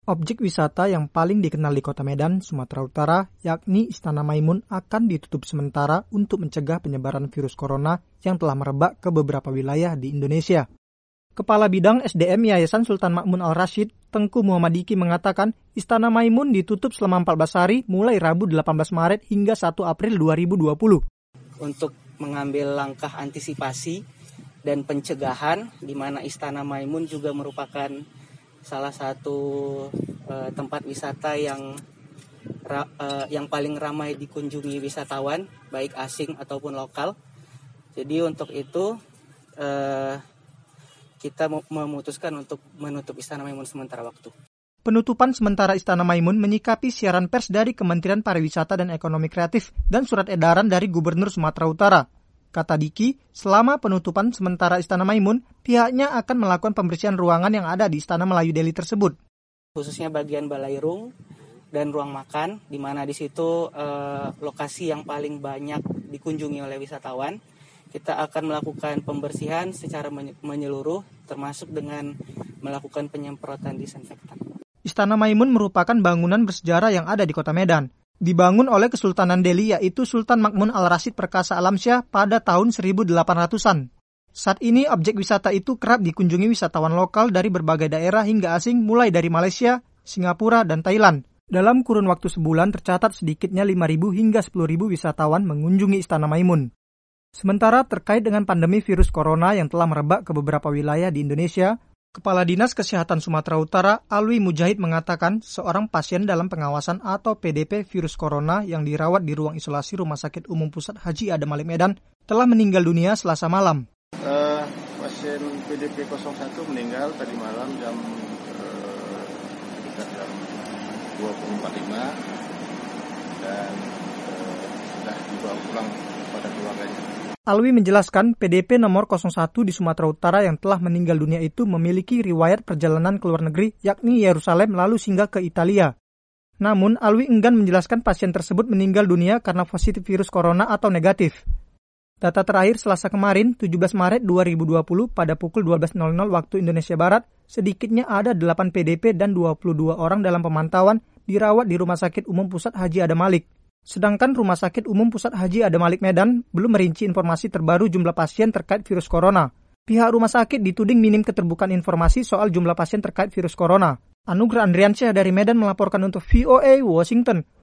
Objek wisata yang paling dikenal di Kota Medan, Sumatera Utara, yakni Istana Maimun akan ditutup sementara untuk mencegah penyebaran virus corona yang telah merebak ke beberapa wilayah di Indonesia. Kepala Bidang SDM Yayasan Sultan Makmun Al-Rashid, Tengku Muhammad Diki mengatakan Istana Maimun ditutup selama 14 hari mulai Rabu 18 Maret hingga 1 April 2020. Untuk mengambil langkah antisipasi dan pencegahan, di mana Istana Maimun juga merupakan salah satu tempat wisata yang paling ramai dikunjungi wisatawan, baik asing ataupun lokal. Jadi untuk itu kita memutuskan untuk menutup Istana Maimun sementara waktu. Penutupan sementara Istana Maimun menyikapi siaran pers dari Kementerian Pariwisata dan Ekonomi Kreatif dan surat edaran dari Gubernur Sumatera Utara. Kata Diki, selama penutupan sementara Istana Maimun, pihaknya akan melakukan pembersihan ruangan yang ada di Istana Melayu Deli tersebut. Khususnya bagian balairung dan ruang makan, di mana di situ lokasi yang paling banyak dikunjungi oleh wisatawan. Kita akan melakukan pembersihan secara menyeluruh, termasuk dengan melakukan penyemprotan disinfektan. Istana Maimun merupakan bangunan bersejarah yang ada di Kota Medan. Dibangun oleh Kesultanan Delhi yaitu Sultan Makmun Al-Rashid Perkasa Alamsyah pada tahun 1800-an. Saat ini objek wisata itu kerap dikunjungi wisatawan lokal dari berbagai daerah hingga asing mulai dari Malaysia, Singapura, dan Thailand. Dalam kurun waktu sebulan tercatat sedikitnya 5.000 hingga 10.000 wisatawan mengunjungi Istana Maimun. Sementara terkait dengan pandemi virus corona yang telah merebak ke beberapa wilayah di Indonesia, Kepala Dinas Kesehatan Sumatera Utara, Alwi Mujahid mengatakan seorang pasien dalam pengawasan atau PDP virus corona yang dirawat di ruang isolasi Rumah Sakit Umum Pusat Haji Adam Malik Medan telah meninggal dunia Selasa malam. Pasien PDP 01 meninggal tadi malam jam 20.45 dan sudah dibawa pulang kepada keluarganya. Alwi menjelaskan PDP nomor 01 di Sumatera Utara yang telah meninggal dunia itu memiliki riwayat perjalanan ke luar negeri yakni Yerusalem lalu singgah ke Italia. Namun Alwi enggan menjelaskan pasien tersebut meninggal dunia karena positif virus corona atau negatif. Data terakhir Selasa kemarin 17 Maret 2020 pada pukul 12.00 waktu Indonesia Barat, sedikitnya ada 8 PDP dan 22 orang dalam pemantauan dirawat di Rumah Sakit Umum Pusat Haji Adam Malik. Sedangkan Rumah Sakit Umum Pusat Haji Adam Malik Medan belum merinci informasi terbaru jumlah pasien terkait virus corona. Pihak rumah sakit dituding minim keterbukaan informasi soal jumlah pasien terkait virus corona. Anugrah Andriansyah dari Medan melaporkan untuk VOA Washington.